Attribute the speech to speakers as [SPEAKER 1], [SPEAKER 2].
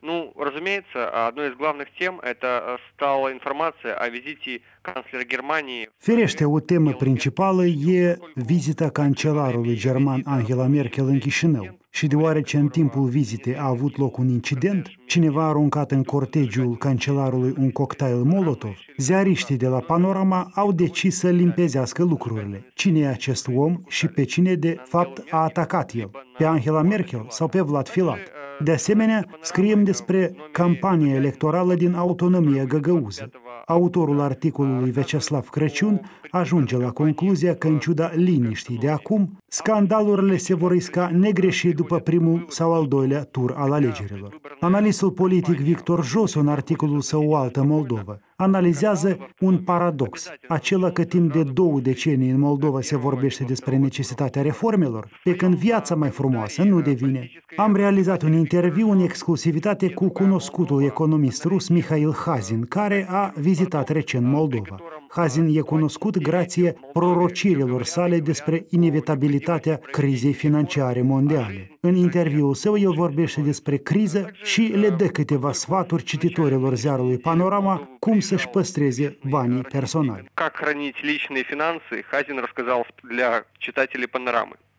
[SPEAKER 1] Ну, разумеется, одной из главных тем это стала информация о визите канцлера Германии в
[SPEAKER 2] Firește, o temă
[SPEAKER 1] Ангелы Меркель.
[SPEAKER 2] principală e
[SPEAKER 1] Поскольку
[SPEAKER 2] vizita
[SPEAKER 1] во время
[SPEAKER 2] cancelarului
[SPEAKER 1] ее
[SPEAKER 2] german
[SPEAKER 1] визита
[SPEAKER 2] Angela Merkel în
[SPEAKER 1] случился
[SPEAKER 2] Chișinău.
[SPEAKER 1] инцидент,
[SPEAKER 2] Și
[SPEAKER 1] в ходе
[SPEAKER 2] deoarece în timpul
[SPEAKER 1] которого
[SPEAKER 2] vizitei a avut loc un incident,
[SPEAKER 1] кортеж
[SPEAKER 2] cineva a
[SPEAKER 1] Меркель
[SPEAKER 2] aruncat în cortegiul cancelarului un cocktail Molotov, ziariștii de la Panorama au decis să limpezească lucrurile. Cine e acest om și pe cine de fapt a atacat el? Pe Angela Merkel sau pe Vlad Filat? De asemenea, scriem despre campania electorală din autonomia găgăuză. Autorul articolului Vyacheslav Crăciun ajunge la concluzia că, în ciuda liniștii de acum, scandalurile se vor risca negreșit după primul sau al doilea tur al alegerilor. Analistul politic Victor Jos, în articolul său O altă Moldova, analizează un paradox, acela că timp de 2 decenii în Moldova se vorbește despre necesitatea reformelor, pe când viața mai frumoasă nu devine. Am realizat un interviu în exclusivitate cu cunoscutul economist rus Mikhail Hazin, care a vizitat recent Moldova. Hazin e cunoscut grație prorocirilor sale despre inevitabilitatea crizei financiare mondiale. În interviul său, el vorbește despre criză și le dă câteva sfaturi cititorilor ziarului Panorama cum să-și păstreze banii personali.
[SPEAKER 1] Как хранить личные финансы, Хазин рассказал для читателей Панорамы.